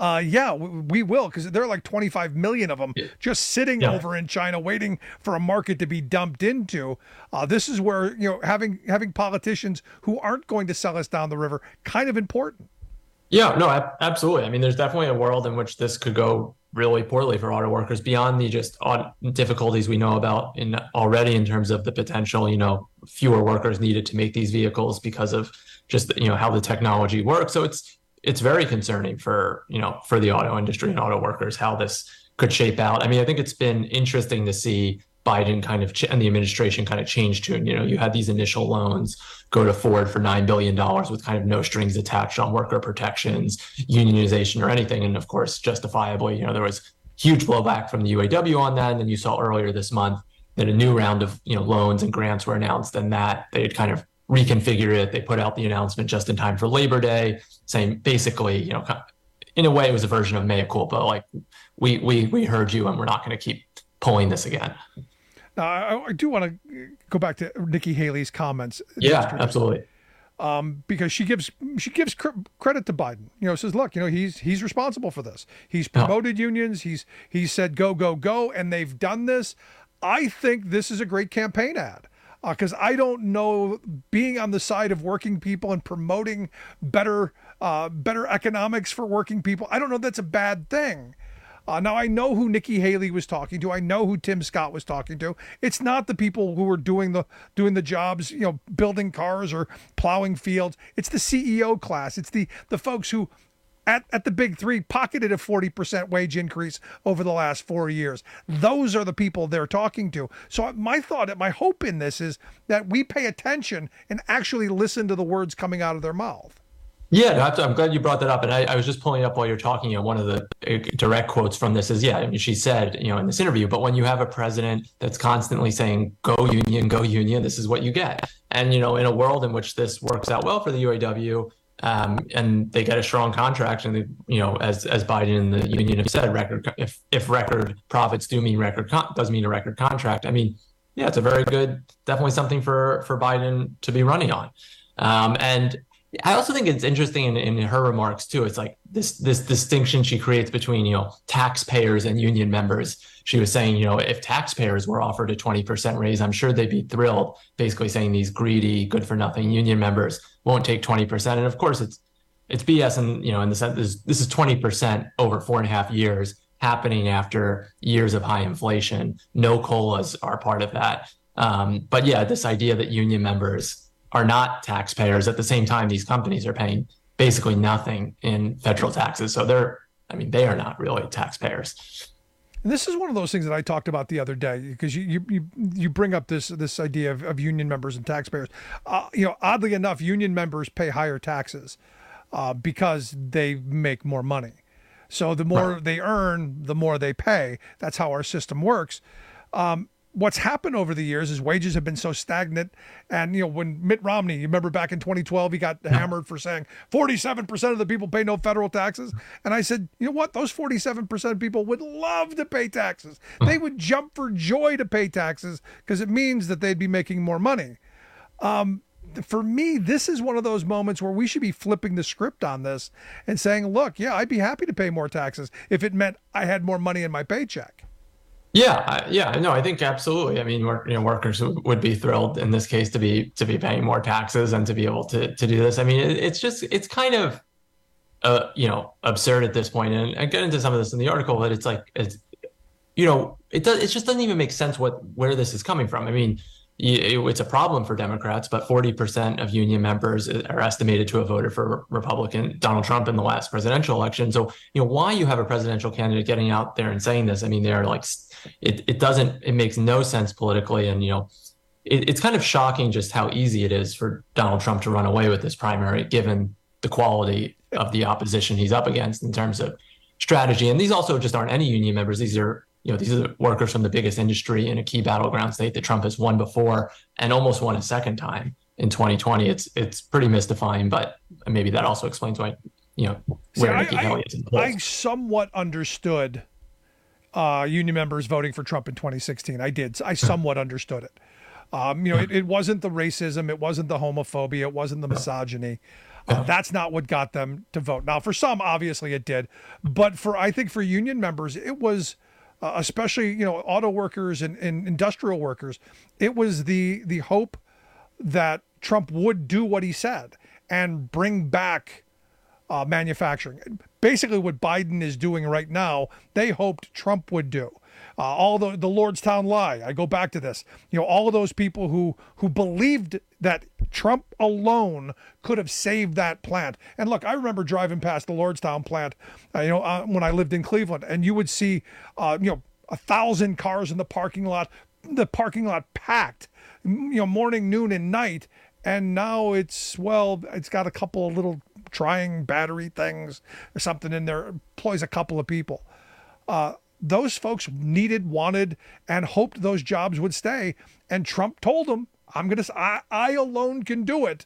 we will, because there are like 25 million of them just sitting over in China waiting for a market to be dumped into. This is where, having politicians who aren't going to sell us down the river, kind of important. Yeah, no, absolutely. I mean, there's definitely a world in which this could go really poorly for auto workers beyond the just difficulties we know about already in terms of the potential, fewer workers needed to make these vehicles because of just, how the technology works. So it's very concerning for the auto industry and auto workers, how this could shape out. I mean, I think it's been interesting to see Biden and the administration kind of change tune. You had these initial loans go to Ford for $9 billion with kind of no strings attached on worker protections, unionization, or anything. And of course, justifiably, there was huge blowback from the UAW on that. And then you saw earlier this month that a new round of loans and grants were announced, and that they had kind of reconfigured it. They put out the announcement just in time for Labor Day, saying basically, in a way, it was a version of mea culpa, like we heard you and we're not going to keep pulling this again. Now, I do want to go back to Nikki Haley's comments. Yeah, absolutely. Because she gives credit to Biden. Says, look, he's responsible for this. He's promoted unions. He's said go, go, go, and they've done this. I think this is a great campaign ad. Because I don't know, being on the side of working people and promoting better economics for working people, I don't know that's a bad thing. Now, I know who Nikki Haley was talking to. I know who Tim Scott was talking to. It's not the people who are doing the jobs, building cars or plowing fields. It's the CEO class. It's the folks who, at the big three, pocketed a 40% wage increase over the last 4 years. Those are the people they're talking to. So my hope in this is that we pay attention and actually listen to the words coming out of their mouth. Yeah, I'm glad you brought that up. And I was just pulling up while you're talking, one of the direct quotes from this is, she said, in this interview, but when you have a president that's constantly saying, go union, this is what you get. And, in a world in which this works out well for the UAW, and they get a strong contract, and as Biden and the union have said, if record profits do mean does mean a record contract. I mean, yeah, it's a very good, definitely something for Biden to be running on. And I also think it's interesting in her remarks too. It's like this distinction she creates between, taxpayers and union members. She was saying, if taxpayers were offered a 20% raise, I'm sure they'd be thrilled, basically saying these greedy, good for nothing union members won't take 20%. And of course it's BS. And, in the sense this is 20% over 4.5 years happening after years of high inflation. No COLAs are part of that. But yeah, this idea that union members are not taxpayers. At the same time, these companies are paying basically nothing in federal taxes. So they are not really taxpayers. And this is one of those things that I talked about the other day, because you bring up this idea of union members and taxpayers. Oddly enough, union members pay higher taxes because they make more money. So the more they earn, the more they pay. That's how our system works. What's happened over the years is wages have been so stagnant. And, when Mitt Romney, you remember back in 2012, he got hammered for saying 47% of the people pay no federal taxes. And I said, you know what? Those 47% of people would love to pay taxes. They would jump for joy to pay taxes because it means that they'd be making more money. For me, this is one of those moments where we should be flipping the script on this and saying, look, yeah, I'd be happy to pay more taxes if it meant I had more money in my paycheck. Yeah, no, I think absolutely. I mean, workers would be thrilled in this case to be paying more taxes and to be able to do this. I mean, it's kind of absurd at this point. And I get into some of this in the article, but it just doesn't even make sense where this is coming from. I mean, it's a problem for Democrats, but 40% of union members are estimated to have voted for Republican Donald Trump in the last presidential election. So, why you have a presidential candidate getting out there and saying this? I mean, they're like, it makes no sense politically. And, it's kind of shocking just how easy it is for Donald Trump to run away with this primary, given the quality of the opposition he's up against in terms of strategy. And these also just aren't any union members. These are workers from the biggest industry in a key battleground state that Trump has won before and almost won a second time in 2020. It's pretty mystifying, but maybe that also explains why, where Nikki Haley is in the polls. I somewhat understood union members voting for Trump in 2016. I somewhat understood it. It wasn't the racism, it wasn't the homophobia, it wasn't the misogyny. That's not what got them to vote. Now, for some, obviously it did, but I think for union members, it was, especially auto workers and industrial workers, it was the hope that Trump would do what he said and bring back manufacturing. Basically, what Biden is doing right now, they hoped Trump would do. All the Lordstown lie. I go back to this. All of those people who believed that Trump alone could have saved that plant. And look, I remember driving past the Lordstown plant, when I lived in Cleveland, and you would see, 1,000 cars in the parking lot packed, morning, noon, and night. And now it's got a couple of little trying battery things or something in there, employs a couple of people. Those folks needed, wanted, and hoped those jobs would stay. And Trump told them, I alone can do it.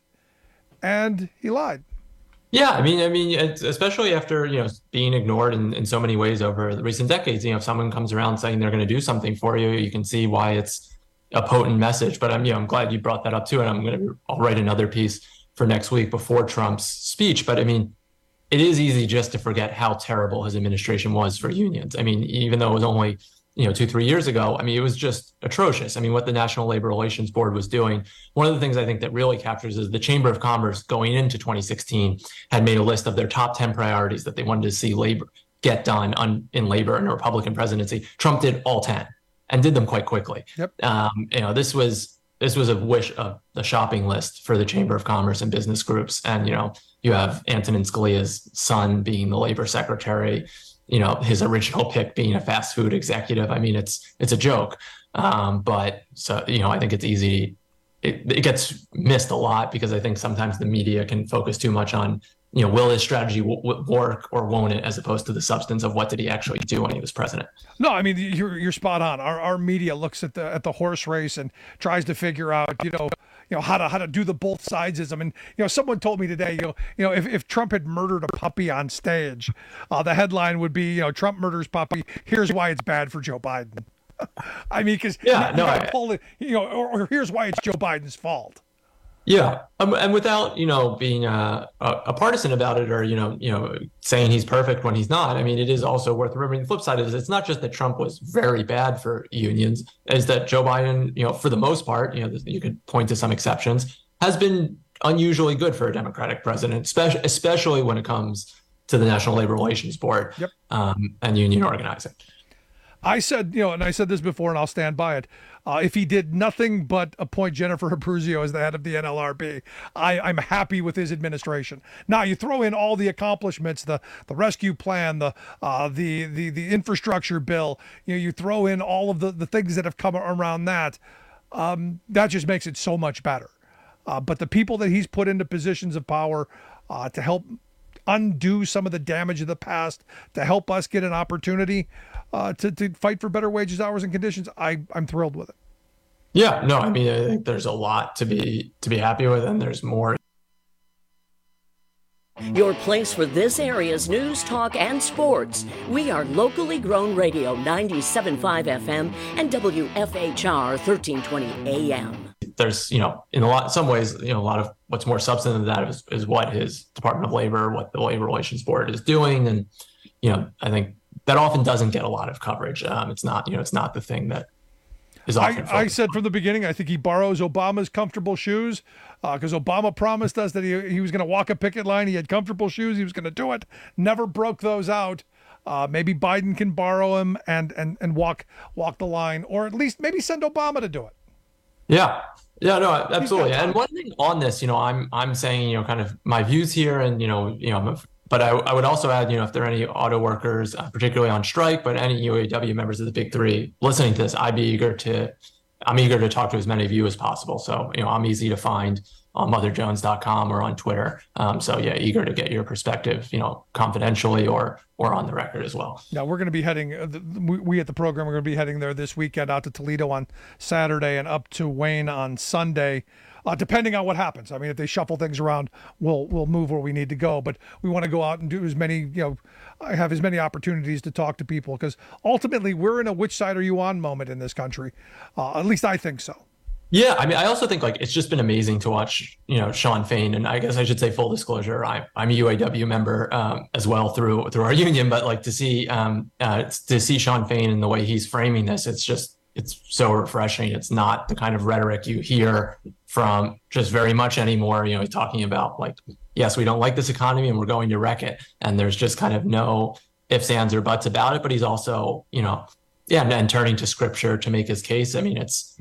And he lied. Yeah, I mean, it's, especially after, being ignored in so many ways over the recent decades, if someone comes around saying they're going to do something for you, you can see why it's a potent message. But I'm glad you brought that up too. And I'll write another piece for next week before Trump's speech. But it is easy just to forget how terrible his administration was for unions. Even though it was only, 2-3 years ago, it was just atrocious. What the National Labor Relations Board was doing, one of the things I think that really captures is the Chamber of Commerce going into 2016 had made a list of their top 10 priorities that they wanted to see labor get done in labor in a Republican presidency. Trump did all 10 and did them quite quickly. Yep. This was a wish of the shopping list for the Chamber of Commerce and business groups. And, you have Antonin Scalia's son being the labor secretary, his original pick being a fast food executive. It's a joke. But so, I think it's easy. It gets missed a lot because I think sometimes the media can focus too much on, will his strategy work or won't it, as opposed to the substance of what did he actually do when he was president. No, you're spot on. Our media looks at the horse race and tries to figure out, how to do the both sidesism. And someone told me today, if Trump had murdered a puppy on stage, the headline would be, Trump murders puppy. Here's why it's bad for Joe Biden. Because or here's why it's Joe Biden's fault. Yeah, and without being a partisan about it or saying he's perfect when he's not. It is also worth remembering. The flip side is it's not just that Trump was very bad for unions, is that Joe Biden, for the most part, you could point to some exceptions, has been unusually good for a Democratic president, especially when it comes to the National Labor Relations Board. Yep. And union organizing. I said, and I said this before, and I'll stand by it. If he did nothing but appoint Jennifer Abruzzo as the head of the NLRB, I'm happy with his administration. Now, you throw in all the accomplishments, the rescue plan, the infrastructure bill. You throw in all of the things that have come around that. That just makes it so much better. But the people that he's put into positions of power to help undo some of the damage of the past, to help us get an opportunity to fight for better wages, hours, and conditions, I'm thrilled with it. Yeah, no, I think there's a lot to be happy with, and there's more. Your place for this area's news, talk, and sports. We are locally grown radio 97.5 FM and WFHR 1320 AM. There's, in some ways, a lot of what's more substantive than that is what his Department of Labor, what the Labor Relations Board is doing. And, I think that often doesn't get a lot of coverage. It's not the thing that is often I said from the beginning, I think he borrows Obama's comfortable shoes because Obama promised us that he was going to walk a picket line. He had comfortable shoes. He was going to do it. Never broke those out. Maybe Biden can borrow him and walk the line, or at least maybe send Obama to do it. Yeah, no, absolutely. And one thing on this, I'm saying, kind of my views here, and but I would also add, if there are any auto workers, particularly on strike, but any UAW members of the Big Three listening to this, I'm eager to talk to as many of you as possible. So, I'm easy to find on motherjones.com or on Twitter. So yeah, eager to get your perspective, confidentially or on the record as well. Now we're going to be heading, we at the program are going to be heading there this weekend, out to Toledo on Saturday and up to Wayne on Sunday. Depending on what happens. If they shuffle things around, we'll move where we need to go. But we want to go out and do as many, have as many opportunities to talk to people, because ultimately we're in a which side are you on moment in this country. At least I think so. Yeah, I mean, I also think like it's just been amazing to watch, Shawn Fain, and I guess I should say full disclosure, I'm a UAW member as well through our union, but like to see Shawn Fain and the way he's framing this, it's so refreshing. It's not the kind of rhetoric you hear from just very much anymore. He's talking about like, yes, we don't like this economy and we're going to wreck it, and there's just kind of no ifs, ands, or buts about it. But he's also, and turning to scripture to make his case. I mean, it's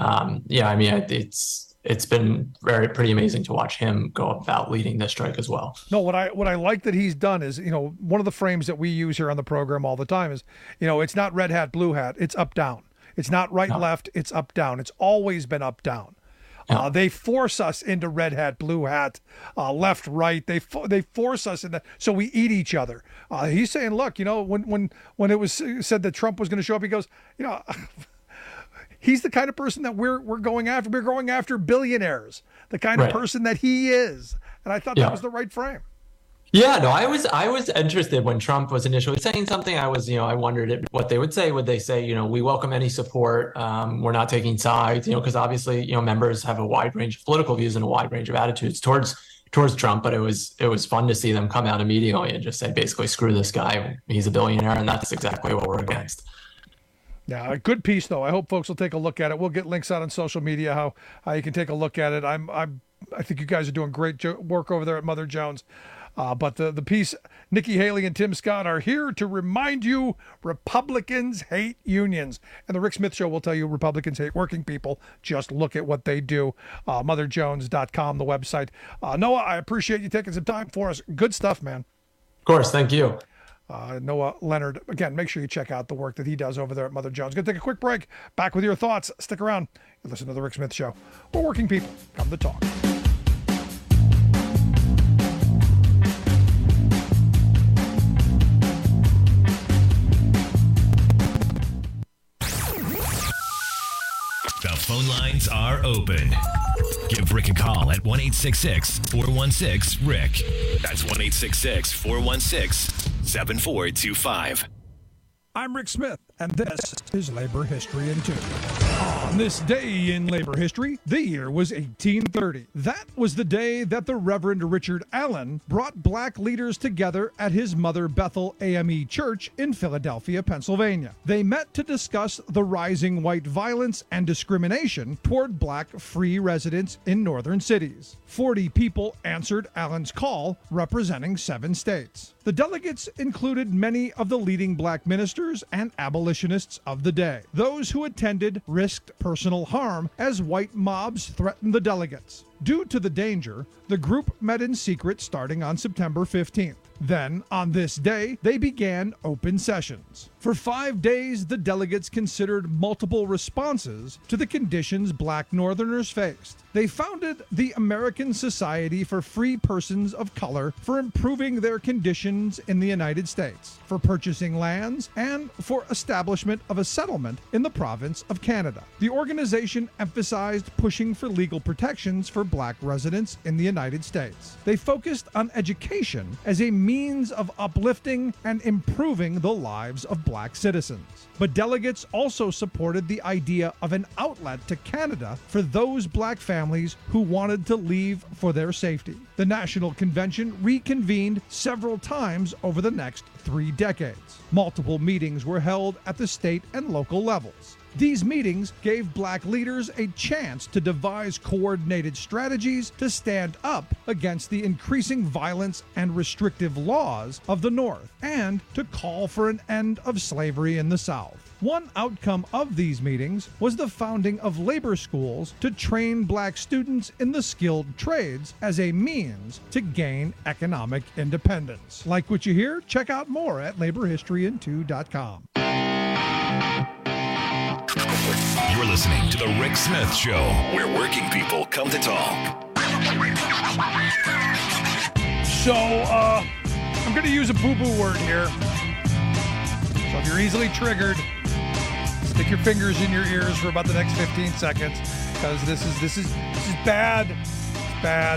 been pretty amazing to watch him go about leading this strike as well. No, what I like that he's done is, one of the frames that we use here on the program all the time is, it's not red hat, blue hat, it's up, down. It's not right, left, it's up, down. It's always been up, down. They force us into red hat, blue hat, left, right. They force us in that, so we eat each other. He's saying, look, when it was said that Trump was going to show up, he goes, he's the kind of person that we're going after. We're going after billionaires, the kind of person that he is. And I thought that was the right frame. Yeah, no, I was interested when Trump was initially saying something. I wondered what they would say. Would they say, we welcome any support? We're not taking sides, because obviously, members have a wide range of political views and a wide range of attitudes towards Trump. But it was fun to see them come out immediately and just say, basically, screw this guy. He's a billionaire, and that's exactly what we're against. Yeah, a good piece though. I hope folks will take a look at it. We'll get links out on social media how you can take a look at it. I think you guys are doing great work over there at Mother Jones. But the piece, Nikki Haley and Tim Scott are here to remind you Republicans hate unions. And the Rick Smith Show will tell you Republicans hate working people. Just look at what they do. MotherJones.com, the website. Noah, I appreciate you taking some time for us. Good stuff, man. Of course. Thank you. Noah Leonard. Again, make sure you check out the work that he does over there at Mother Jones. Going to take a quick break. Back with your thoughts. Stick around. You listen to the Rick Smith Show. We're working people. Come to talk. The phone lines are open. Give Rick a call at 1-866-416-RICK. That's 1-866-416-7425. I'm Rick Smith, and this is Labor History in 2. On this day in labor history, the year was 1830. That was the day that the Reverend Richard Allen brought black leaders together at his Mother Bethel AME Church in Philadelphia, Pennsylvania. They met to discuss the rising white violence and discrimination toward black free residents in northern cities. 40 people answered Allen's call, representing 7 states. The delegates included many of the leading black ministers and abolitionists of the day. Those who attended risked personal harm as white mobs threatened the delegates. Due to the danger, the group met in secret starting on September 15th. Then, on this day, they began open sessions. For 5 days, the delegates considered multiple responses to the conditions black Northerners faced. They founded the American Society for Free Persons of Color for improving their conditions in the United States, for purchasing lands, and for establishment of a settlement in the province of Canada. The organization emphasized pushing for legal protections for black residents in the United States. They focused on education as a means of uplifting and improving the lives of black citizens. But delegates also supported the idea of an outlet to Canada for those black families who wanted to leave for their safety. The National Convention reconvened several times over the next 3 decades. Multiple meetings were held at the state and local levels. These meetings gave black leaders a chance to devise coordinated strategies to stand up against the increasing violence and restrictive laws of the North, and to call for an end of slavery in the South. One outcome of these meetings was the founding of labor schools to train black students in the skilled trades as a means to gain economic independence. Like what you hear? Check out more at laborhistoryin2.com. You're listening to The Rick Smith Show, where working people come to talk. So, I'm going to use a boo-boo word here. So if you're easily triggered, stick your fingers in your ears for about the next 15 seconds, because this is bad. It's bad.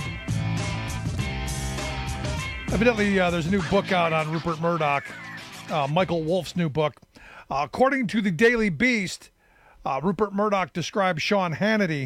Evidently, there's a new book out on Rupert Murdoch, Michael Wolff's new book. According to the Daily Beast, Rupert Murdoch described Sean Hannity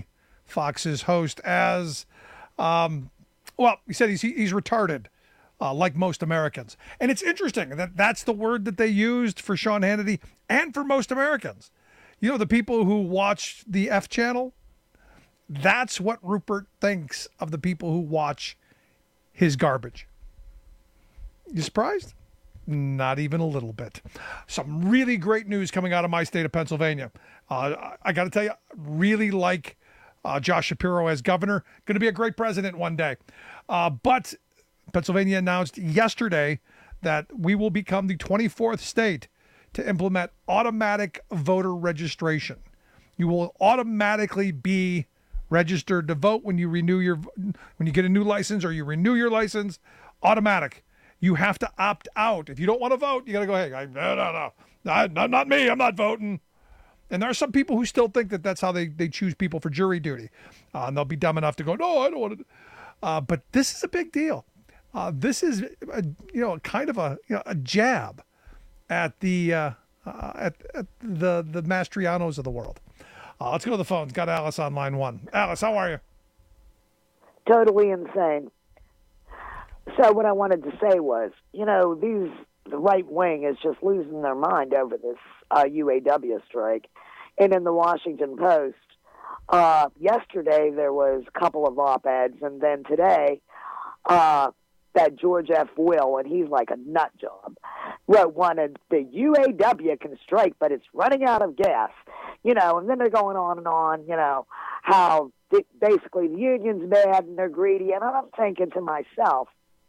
Fox's host, as he said he's retarded, like most Americans. And it's interesting that that's the word that they used for Sean Hannity and for most Americans. You know, the people who watch the F channel, that's what Rupert thinks of the people who watch his garbage. You surprised? Not even a little bit. Some really great news coming out of my state of Pennsylvania. I got to tell you, really like Josh Shapiro as governor. Going to be a great president one day. But Pennsylvania announced yesterday that we will become the 24th state to implement automatic voter registration. You will automatically be registered to vote when you get a new license or you renew your license. Automatic. You have to opt out. If you don't want to vote, you got to go, hey, no, not me. I'm not voting. And there are some people who still think that that's how they choose people for jury duty. And they'll be dumb enough to go, no, I don't want to. But this is a big deal. This is, kind of a jab at the Mastrianos of the world. Let's go to the phones. Got Alice on line 1. Alice, how are you? Totally insane. So what I wanted to say was, the right wing is just losing their mind over this UAW strike. And in the Washington Post, yesterday there was a couple of op-eds, and then today that George F. Will, and he's like a nut job, wrote one, and the UAW can strike, but it's running out of gas. And then they're going on and on, how basically the union's bad and they're greedy. And I'm thinking to myself,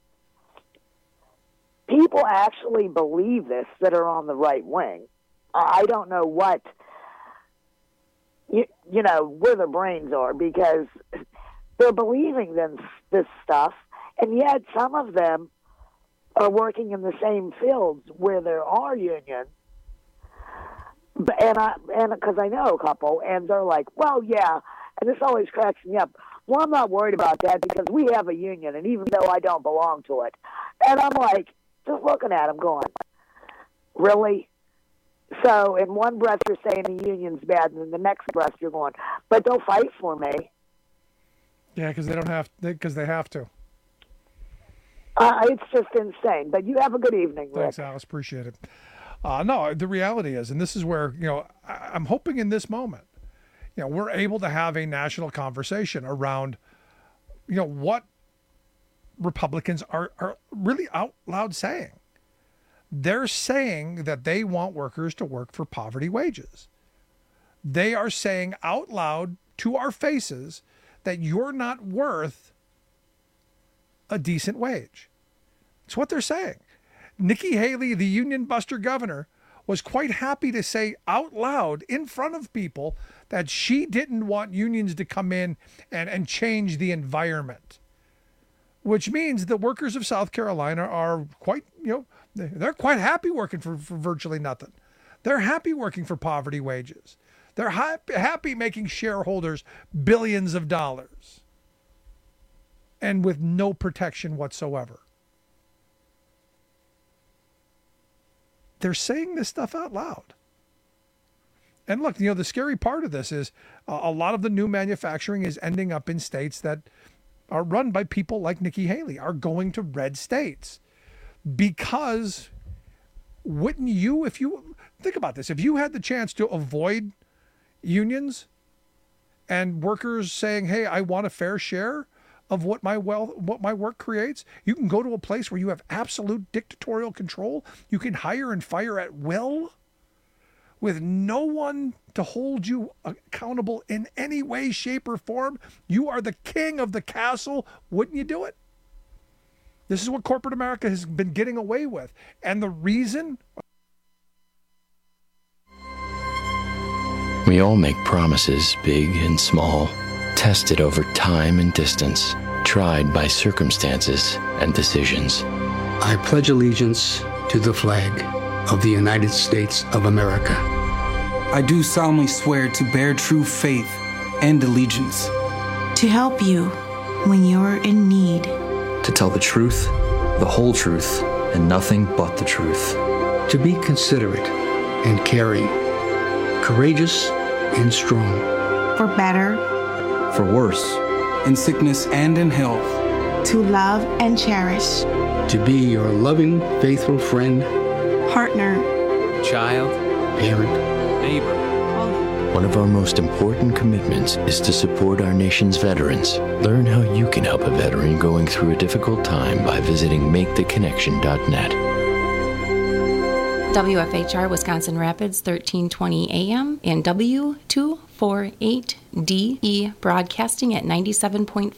people actually believe this that are on the right wing. I don't know what, where their brains are, because they're believing this stuff, and yet some of them are working in the same fields where there are unions. And because I know a couple, and they're like, well, yeah, and this always cracks me up. Well, I'm not worried about that because we have a union, and even though I don't belong to it. And I'm like, just looking at them going, really? So in one breath you're saying the union's bad, and in the next breath you're going, but they'll fight for me. Yeah, because they have to. It's just insane. But you have a good evening, Rick. Thanks, Alice. Appreciate it. No, the reality is, and this is where, I'm hoping in this moment, we're able to have a national conversation around, what Republicans are really out loud saying. They're saying that they want workers to work for poverty wages. They are saying out loud to our faces that you're not worth a decent wage. It's what they're saying. Nikki Haley, the union buster governor, was quite happy to say out loud in front of people that she didn't want unions to come in and change the environment, which means the workers of South Carolina are quite, they're quite happy working for virtually nothing. They're happy working for poverty wages. They're happy making shareholders billions of dollars and with no protection whatsoever. They're saying this stuff out loud. And look, the scary part of this is a lot of the new manufacturing is ending up in states that are run by people like Nikki Haley, are going to red states. Because wouldn't you, if you think about this, if you had the chance to avoid unions and workers saying, hey, I want a fair share of what my work creates, you can go to a place where you have absolute dictatorial control. You can hire and fire at will with no one to hold you accountable in any way, shape, or form. You are the king of the castle. Wouldn't you do it? This is what corporate America has been getting away with. And the reason... We all make promises, big and small, tested over time and distance, tried by circumstances and decisions. I pledge allegiance to the flag of the United States of America. I do solemnly swear to bear true faith and allegiance. To help you when you're in need. To tell the truth, the whole truth, and nothing but the truth. To be considerate and caring, courageous and strong. For better for worse, in sickness and in health, to love and cherish, to be your loving, faithful friend, partner, child, parent, neighbor. One of our most important commitments is to support our nation's veterans. Learn how you can help a veteran going through a difficult time by visiting maketheconnection.net. WFHR Wisconsin Rapids 1320 AM and W248DE broadcasting at 97.5